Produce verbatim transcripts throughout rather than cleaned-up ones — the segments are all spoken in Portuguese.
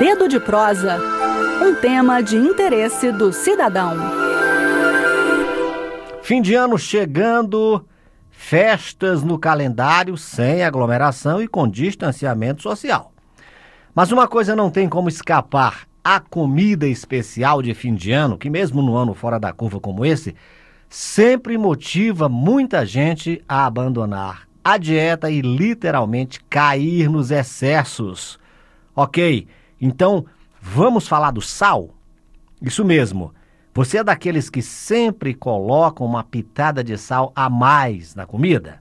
Dedo de Prosa, um tema de interesse do cidadão. Fim de ano chegando, festas no calendário sem aglomeração e com distanciamento social. Mas uma coisa não tem como escapar: a comida especial de fim de ano, que mesmo no ano fora da curva como esse, sempre motiva muita gente a abandonar a dieta e literalmente cair nos excessos. Ok, então vamos falar do sal? Isso mesmo, você é daqueles que sempre colocam uma pitada de sal a mais na comida?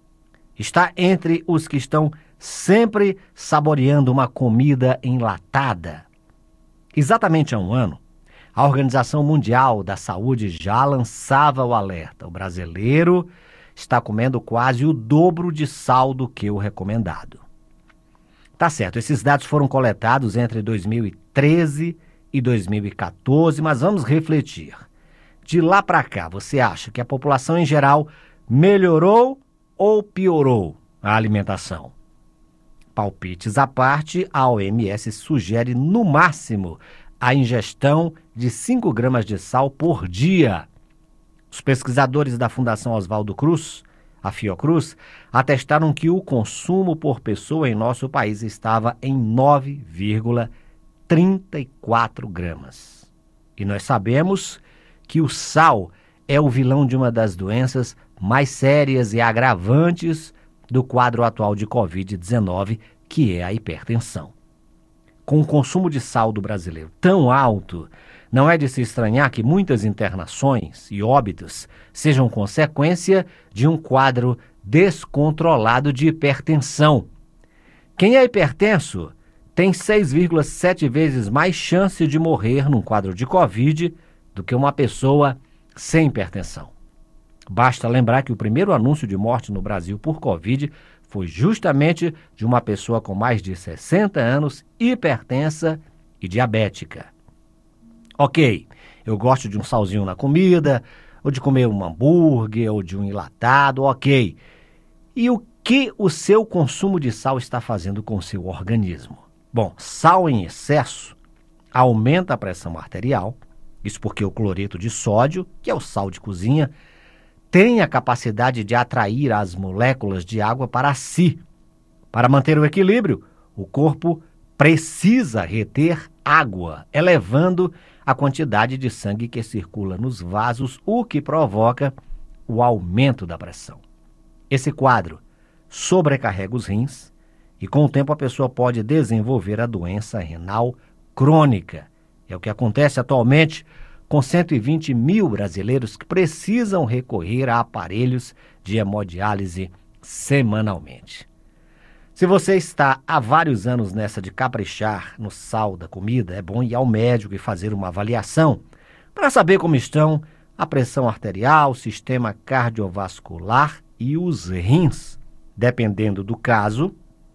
Está entre os que estão sempre saboreando uma comida enlatada? Exatamente há um ano, a Organização Mundial da Saúde já lançava o alerta: o brasileiro está comendo quase o dobro de sal do que o recomendado. Tá certo, esses dados foram coletados entre dois mil e treze e dois mil e quatorze, mas vamos refletir. De lá para cá, você acha que a população em geral melhorou ou piorou a alimentação? Palpites à parte, a O M S sugere no máximo a ingestão de cinco gramas de sal por dia. Os pesquisadores da Fundação Oswaldo Cruz, a Fiocruz, atestaram que o consumo por pessoa em nosso país estava em nove vírgula trinta e quatro gramas. E nós sabemos que o sal é o vilão de uma das doenças mais sérias e agravantes do quadro atual de covid dezenove, que é a hipertensão. Com o consumo de sal do brasileiro tão alto, não é de se estranhar que muitas internações e óbitos sejam consequência de um quadro descontrolado de hipertensão. Quem é hipertenso tem seis vírgula sete vezes mais chance de morrer num quadro de Covid do que uma pessoa sem hipertensão. Basta lembrar que o primeiro anúncio de morte no Brasil por Covid foi justamente de uma pessoa com mais de sessenta anos, hipertensa e diabética. Ok, eu gosto de um salzinho na comida, ou de comer um hambúrguer, ou de um enlatado, ok. E o que o seu consumo de sal está fazendo com o seu organismo? Bom, sal em excesso aumenta a pressão arterial, isso porque o cloreto de sódio, que é o sal de cozinha, tem a capacidade de atrair as moléculas de água para si. Para manter o equilíbrio, o corpo precisa reter água, elevando a quantidade de sangue que circula nos vasos, o que provoca o aumento da pressão. Esse quadro sobrecarrega os rins e, com o tempo, a pessoa pode desenvolver a doença renal crônica. É o que acontece atualmente com cento e vinte mil brasileiros que precisam recorrer a aparelhos de hemodiálise semanalmente. Se você está há vários anos nessa de caprichar no sal da comida, é bom ir ao médico e fazer uma avaliação para saber como estão a pressão arterial, o sistema cardiovascular e os rins. Dependendo do caso,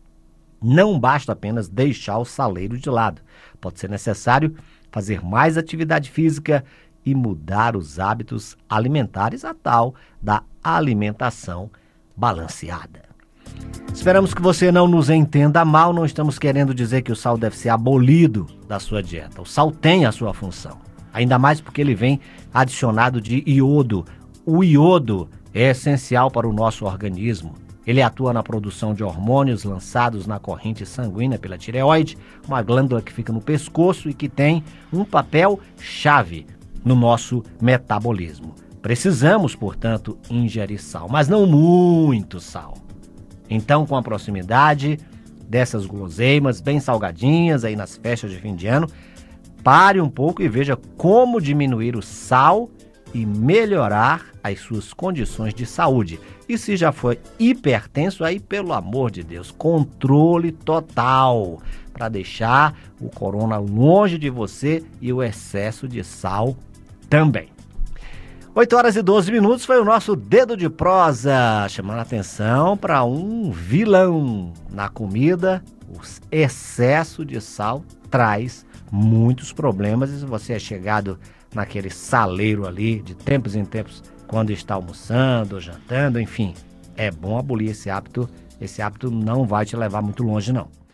não basta apenas deixar o saleiro de lado. Pode ser necessário fazer mais atividade física e mudar os hábitos alimentares, a tal da alimentação balanceada. Esperamos que você não nos entenda mal, não estamos querendo dizer que o sal deve ser abolido da sua dieta. O sal tem a sua função, ainda mais porque ele vem adicionado de iodo. O iodo é essencial para o nosso organismo. Ele atua na produção de hormônios lançados na corrente sanguínea pela tireoide, uma glândula que fica no pescoço e que tem um papel chave no nosso metabolismo. Precisamos, portanto, ingerir sal, mas não muito sal. Então, com a proximidade dessas guloseimas bem salgadinhas aí nas festas de fim de ano, pare um pouco e veja como diminuir o sal e melhorar as suas condições de saúde. E se já foi hipertenso, aí, pelo amor de Deus, controle total para deixar o corona longe de você e o excesso de sal também. oito horas e doze minutos foi o nosso Dedo de Prosa, chamando a atenção para um vilão na comida. O excesso de sal traz muitos problemas e se você é chegado naquele saleiro ali de tempos em tempos, quando está almoçando, jantando, enfim, é bom abolir esse hábito. Esse hábito não vai te levar muito longe, não.